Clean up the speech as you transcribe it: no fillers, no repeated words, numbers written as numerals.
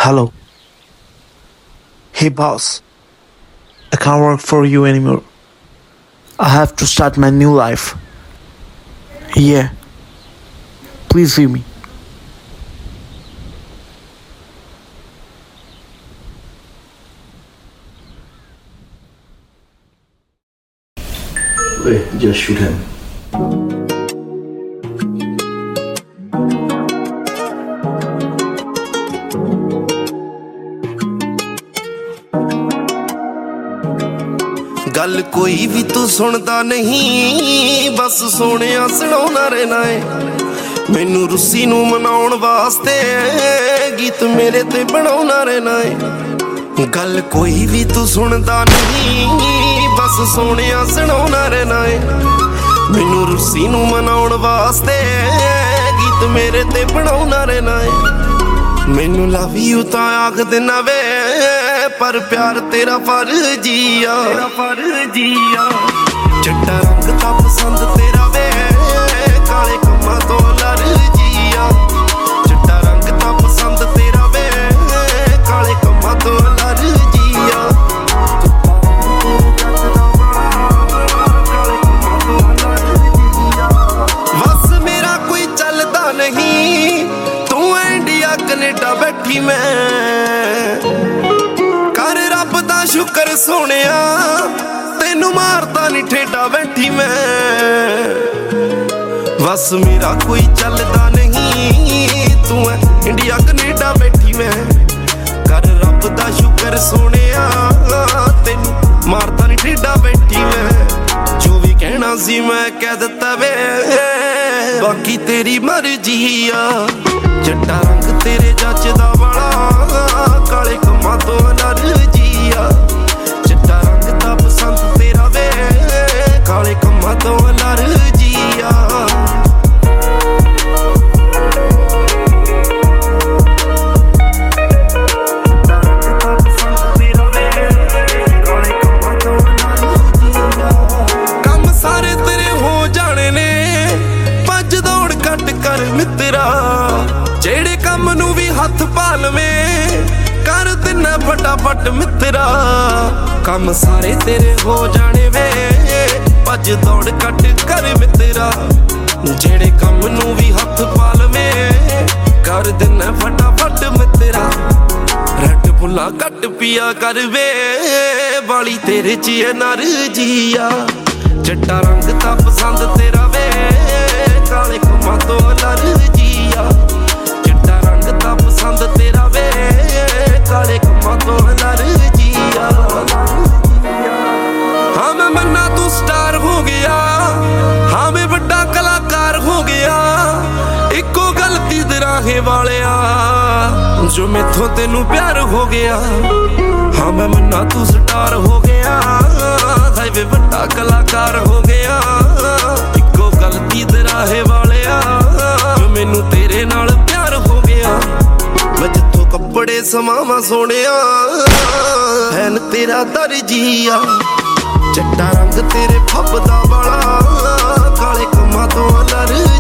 Hello. Hey boss, I can't work for you anymore. I have to start my new life. Yeah. Please leave me. Wait, just shoot him. गल कोई भी तू सुनदा नहीं, बस सोनिया सुनाउंदा रहना है। मैनू रुस्सी नू मनाउण वास्ते गीत मेरे ते बनाउंदा रहना है। गल कोई भी तू सुनदा नहीं, बस सोनिया सुनाउंदा रहना है। मैनू रुस्सी नू मनाउण वास्ते गीत मेरे ते बनाउंदा रहना है। मैनू लव यू तां आख देना वे, पर प्यार तेरा फर्जिया। चिट्टा रंग तां पसंद तेरा वे, काले कम्मां तो अलर्जिया। चिट्टा रंग तां पसंद तेरा वे, काले कम्मां तो अलर्जिया। बस मेरा कोई चलदा नहीं, तू इंडिया कनेडा बैठी मैं। शुक्र सोनिया तेनू मारता नहीं ठेडा बैठी मैं। बस मेरा कोई चलदा नहीं, तू है इंडिया कनेडा बैठी मैं। कर रब दा शुक्र सोनिया तेनू मारता नहीं ठेडा बैठी मैं। जो भी कहना सी मैं कह दिता वे, बाकी तेरी मर्जी आ। चिट्टा रंग तेरे जचदा वाला, काले कम्मां तो अलर्जिया। चिट्टा रंग तां पसंद तेरा वे, काले कम्मां तो अलर्जिया। कम सारे तेरे हो जाने ने, भज दौड़ घट कर मित्रा। जेड़े कम नू भी हथ पा लवें, कर दिना फटाफट मित्रा। कम सारे तेरे हो जाने वे, भज दौड़ कट कर मित्रा। जेड़े कम नू भी हथ पा लवें, कर दिना फटाफट मित्रा। रट बुला घट पिया कर वे, वाली तेरे च एनर्जिया। चिट्टा रंग तां पसंद तेरा वे, काले कम्मां तो अलर्जिया। चिट्टा रंग तां पसंद तेरा वे, काले कम्मां तो अलर्जिया। हाँ मैं मन्ना तू स्टार हो गया, हाँ मैं बड़ा कलाकार हो गया। इको गलती दे राहे वालिया, जो मैथों तेनू प्यार हो गया। हाँ मैं मन्ना तू स्टार हो गया, वे बड़ा कलाकार हो गया। इको गलती दे राहे वालिया, जो मैनू तेरे नाल प्यार हो गया। मैं जिथों कपड़े समावा सोनिया, हैन तेरा दर्जिया। चिट्टा रंग तेरे फबदा वाला, काले कम्मां तो अलर्जिया।